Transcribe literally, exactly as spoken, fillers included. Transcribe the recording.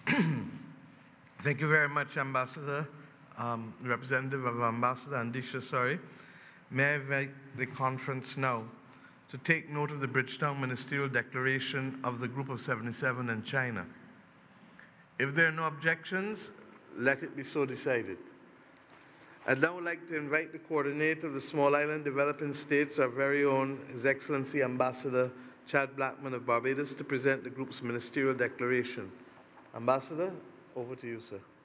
Thank you very much, Ambassador, um, representative of Ambassador Andisha, sorry. May I invite the conference now to take note of the Bridgetown Ministerial Declaration of the Group of seventy-seven in China. If there are no objections, let it be so decided. I'd now like to invite the coordinator of the Small Island Developing States, our very own His Excellency Ambassador Chad Blackman of Barbados, to present the group's ministerial declaration. Ambassador, over to you, sir.